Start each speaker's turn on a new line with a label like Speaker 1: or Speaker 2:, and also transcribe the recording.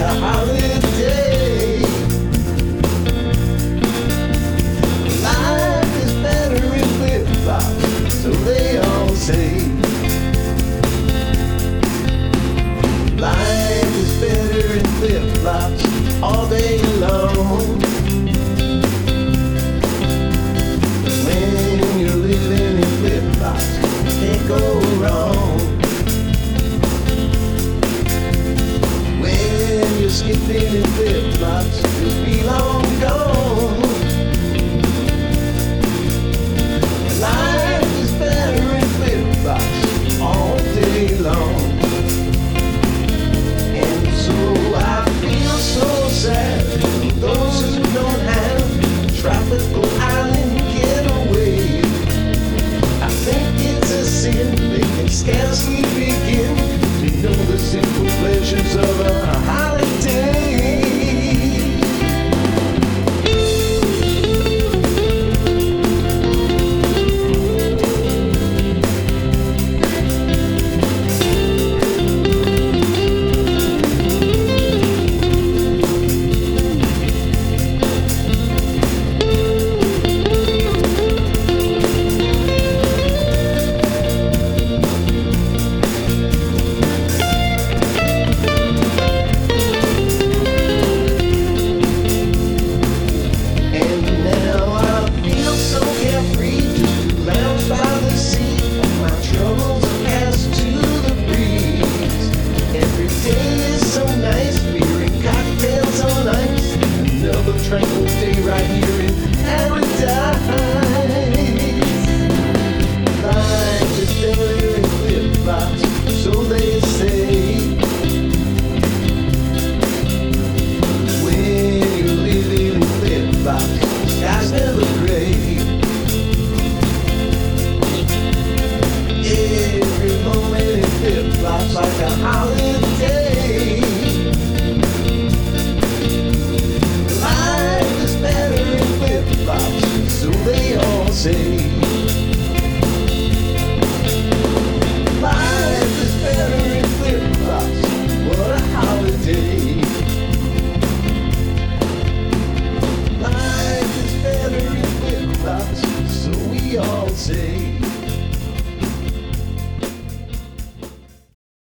Speaker 1: a holiday. Life is better in flip-flops, so they all say. Life is better in flip-flops all day long. When you're living in flip-flops, can't go wrong. When you're skipping in flip-flops, you'll be long gone. Life is better in flip-flops all day long. And so I feel so sad for those who don't have tropical island getaway. I think it's a sin they can scarcely begin to know the simple pleasures of a holiday. Tranquil day right here in paradise. Life is better in flip-flops, so they say. When you're living in flip-flops, the sky's never gray. Every moment in flip-flops like a holiday. So they all say. Life is better in flip-flops, what a holiday. Life is better in flip-flops, so we all say.